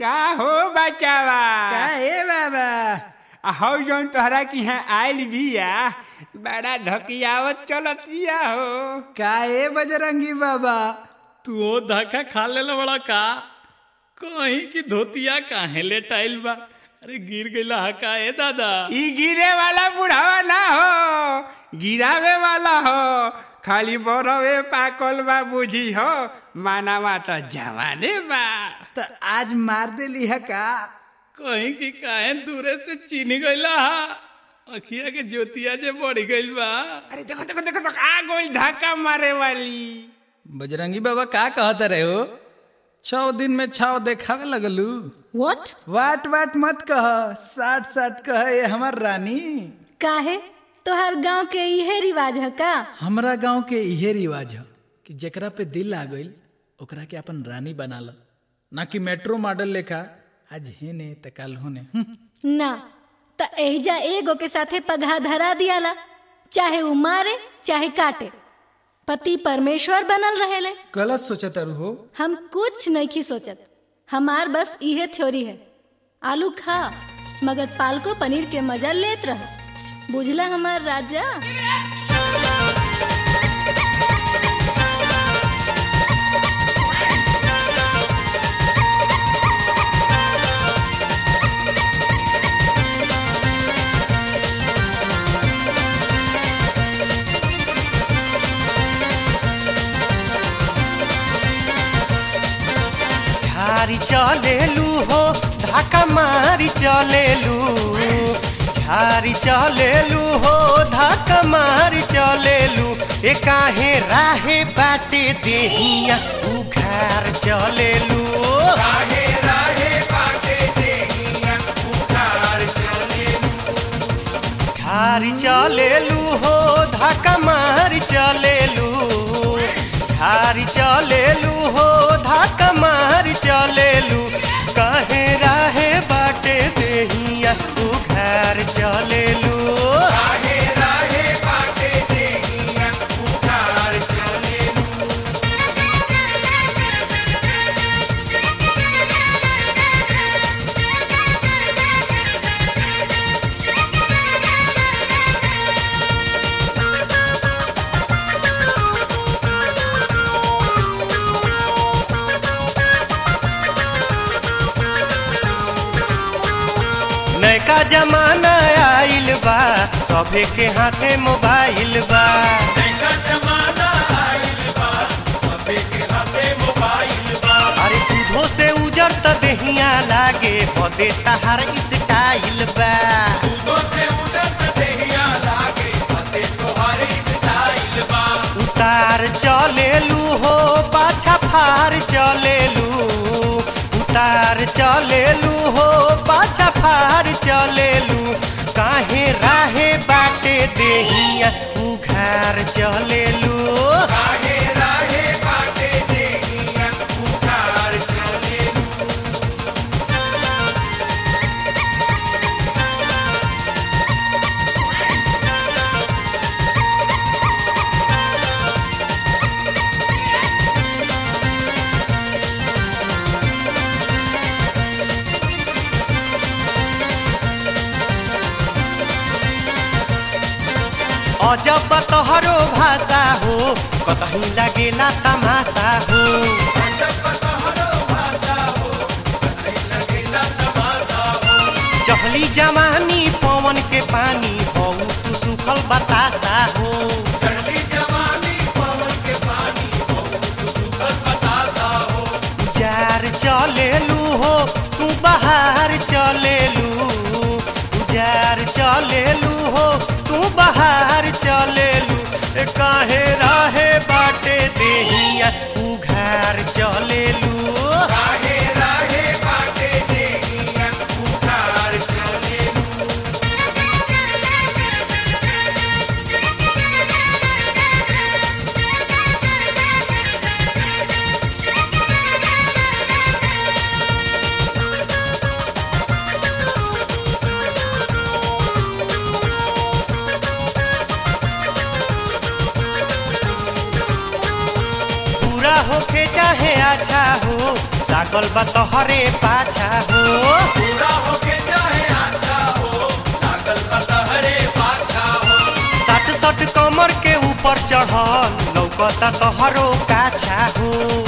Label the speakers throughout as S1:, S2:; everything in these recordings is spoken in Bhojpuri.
S1: का हो बचावा
S2: का हे बाबा
S1: हौ जौन तोहरा की यहाँ आयल बिया बड़ा धकियावत चलतिया हो।
S2: का हे बजरंगी बाबा
S3: तू ओ धक्का खा लेला बड़ा का कहीं की धोतिया काहे लेटाइल बा। अरे गिर गईला हा का ए दादा।
S1: ई गिरे वाला बुढ़ावा ना हो गिरावे वाला हो खाली बरवे पाकल बा बुझी हो मानावा तो जवाने बा।
S2: तो आज मार देली है का
S3: कहीं की काहे दूरे से चीनी गईला हा अखिया के ज्योतिया जे बढ़ गईल बा।
S1: अरे देखो देखो देखो तो आ गोल धक्का मारे वाली।
S3: बजरंगी बाबा का कहते रहे हो 6 दिन में 6 देखावे लगलू।
S4: व्हाट
S2: वाट वाट मत कह साठ साठ कह ये हमार रानी।
S4: काहे तोहर गांव के इहे रिवाज है का।
S2: हमरा गांव के इहे रिवाज है कि जेकरा पे दिल आ गइल ओकरा के अपन रानी बना ल ना कि मेट्रो मॉडल लेखा आज हेने त कल होने।
S4: ना त एहिजा एगो के साथे पगहा धरा दियाला चाहे उ मारे चाहे काटे पति परमेश्वर बनल रहेले।
S2: गलत सोचत हो।
S4: हम कुछ नहीं सोचत हमार बस इहे थ्योरी है आलू खा मगर पालको पनीर के मजा लेत रह बुझला हमार राजा।
S5: झारी चलेलू हो धक्का मारी चलेलू झारी चलेलू हो धक्का मारी चलेलू ए काहे राहे बाटे देहिया उघार चलेलू राहे राहे बाटे देहिया उघार चलेलू झारी चलेलू हो धक्का मारी चलेलू झारी चलेलू हो धक्का मार चलेलू काहे राहे बाटे देहिया उघार चलेलू काहे राहे बाटे देहिया उघार चलेलू। नयका जमाना आइल बा सभे के हाथे मोबाइल बा। नयका जमाना आइल बा सभे के हाथे मोबाइल बा। अरे दूधो से उजर त देहिया लागे बदे तहार स्टाइल बा। दूधो से उजर त देहिया लागे बदे तोहार स्टाइल बा। उतार चलेलू हो पाछा फार चलेलू उतार चलेलू हो पाछा फार चलेलू काहे राहे बाटे देहिया उघार चलेलू काहे राहे बाटे देहिया उघार चलेलू। अजब तोहरो भाषा हो कतही लगेला तमाशा हो। चहली जवानी पवन के पानी हो तू सुखल बतासा हो। चहली जवानी पवन के पानी हो तू सुखल बतासा हो। उजार चलेलू हो तू बाहर चलेलू उजार चलेलू हो तू बाहर चलेलू काहे राहे बाटे देहिया उघार चलेलू काहे राहे बाटे देहिया उघार चलेलू। होके चाहे अच्छा हो सागल बा तोहरे पाछा लौकता तोहरो काछा हो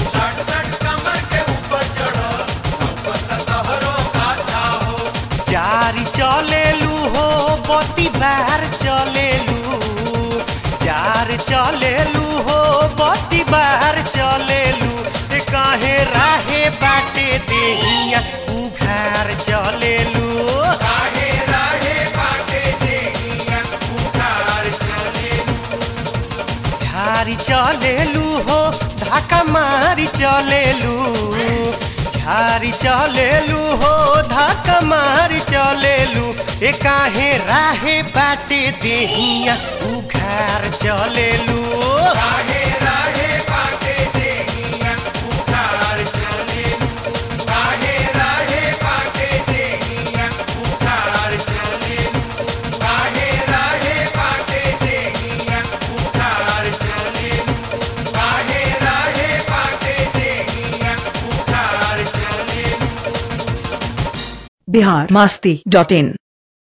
S5: जारी चलेलू हो बती बार चलेलू जार चलेलू हो बती बार चलेलू ते काहे राहे बाटे देहिया उघार चलेलू काहे राहे बाटे देहिया उघार चलेलू झारी चलेलू हो धक्का मारी चलेलू झारी चलेलू हो धक्का मारी चलेलू ए काहे राहे बाटे देहिया उघार चलेलू काहे राहे बाटे देहिया उघार चलेलू काहे राहे बाटे देहिया उघार चलेलू काहे राहे बाटे देहिया उघार चलेलू काहे राहे बाटे देहिया उघार चलेलू
S6: biharmasti.in